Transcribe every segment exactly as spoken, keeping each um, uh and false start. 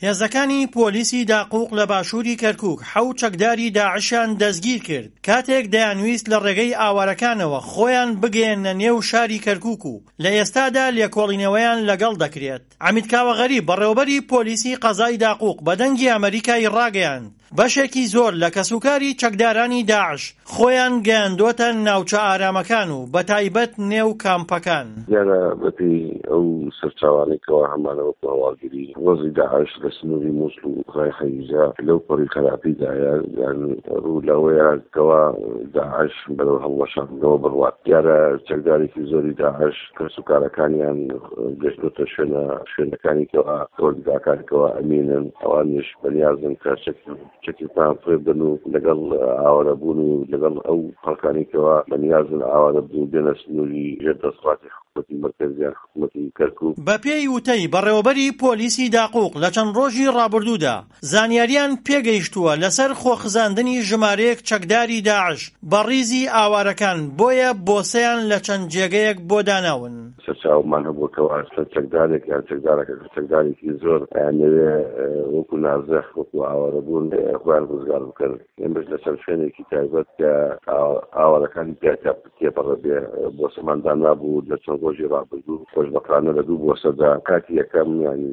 هێزەکانی پۆلیسی داقووق لە باشووری کەرکووک حەوت چەکداری داعشیان دەستگیر کرد کاتێک دەیانویست لە ڕێگەی ئاوارەکانەوە خۆیان بگەێنە نێو شاری کەرکووک و لە ئێستادا لێکۆڵینەوەیان لەگەڵ دەکرێت. حەمید کاوەغەریب بەڕێوەبەری پۆلیسی قەزای داقووق بە دەنگی ئەمریکای ڕاگەیاند بەشێکی زۆر لە کەسوکاری چەکدارانی داعش خۆیان گەیاندووەتە ناوچە ئارامەکان و بەتایبەت نێو کامپەکان. دیارە بەپێی ئەو سەرچاوانێکەوە هەمانەوەکو هەواڵگیری وەزی داعش لە سنووری مووسڵ و ڕای خەیزە لەو پەڕی خراپیدایە یان ڕوو لەوەیە کەوا داعش بەرەو هەڵوەشاندنەوە بڕوات. دیارە چەکدارێکی زۆری داعش کەسوکارەکانیان گەشتوتە شوێنە شوێنەکانی کەوا کۆردگاکانەوە ئەمینن ئەوانیش بەنیازن کە چەکیتان فێ بن و لەگەڵ ئاوارەبوون و لەگەڵ ئەو خەڵکانێکەوە بەنیازن ئاوارەبوون بێنە سنووری ژێر دەسەڵاتی حکوومەتی مەرکەزیان حکوومەتی کەرکووک. بە پێی وتەی بەڕێوەبەری پۆلیسی داقووق لە چەند ڕۆژی ڕابردوودا زانیاریان پێگەیشتووە لەسەر خۆخزاندنی ژمارەیەک چەکداری داعش بە ڕیزی ئاوارەکان بۆیە بۆسەیان لە چەند جێگەیەک بۆ داناون. سەرچاومان هەبووکەوە چەکدارێک یان چەکدارێکە چەکدارێکی زۆر ئەیانەوێ وەکو نازەخ وەکو ئاوارەبوون خۆیان ڕزگار بکەن. ئێمەش لەسەر شوێنێکی تایبەت کە ئاوارەکانی تێپەڕە بێ بۆسەماندان نابوو لە چەند ڕۆژی ڕابردوو خۆشبەخانە لە دوو بۆسەدا کاتی یەکەم ینی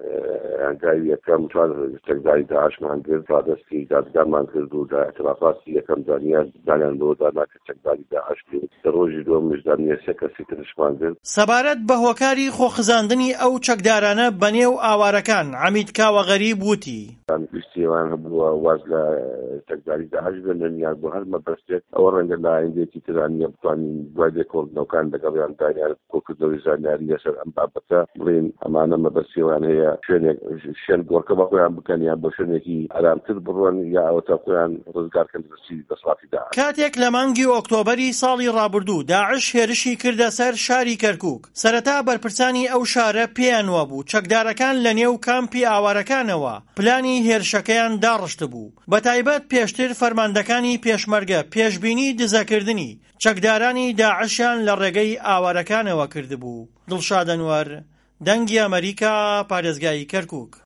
ئەنگاوی یەکەم چوار چەکداری داعشمان کرد تا دەستی دادگامان کرد و ئەترافاتی یەکەم دانیان دانیان بۆ دانا کە چەکداری داعش کرد. لە ڕۆژی دووەمیش دانیە سێ کەسی ترشمان کرد. سەبارەت بە هۆکاری خۆخزاندنی ئەو چەکدارانە بەنێو ئاوارەکان حەمید کاوەغەریب وتی پشتیوان هەبووە واز لە چەکداری داعش بێنن یان بۆ هەر مەبەستێت ئەوە ڕەنگە لە ئایندێکی ترانیە بتوانین دوای لێکۆڵینەوەکان لەگەڵیان دانیان کۆکردنەوەی زانیاری لەسەر ئەم بابەتە بڵێن ئەمانە مەبەستیوان هەیە شوێنێک شوێن گۆڕکە بە خۆیان بکەن یان بۆ شوێنێکی ئارامتر بڕۆن یا ئەوەتە خۆیان ڕزگارکەن دەستی دەسەڵاتی داعش. کاتێک لە مانگی ئۆکتۆبەری ساڵی ڕابردوو داعش هێرشی کردە سەر شاری کەرکووک سەرەتا بەرپرسانی ئەو شارە پێیان وابوو چەکدارەکان لە نێو کامپی ئاوارەکانەوە پلانی هێرشەکەیان داڕشت بوو. بەتایبەت پێشتر فەرماندەکانی پێشمەرگە پێشبینی دزەکردنی چەکدارانی داعشیان لە ڕێگەی ئاوارەکانەوە کردبوو. دڵشاد ئەنوەر، دەنگی ئەمریکا، پارێزگای کەرکووک.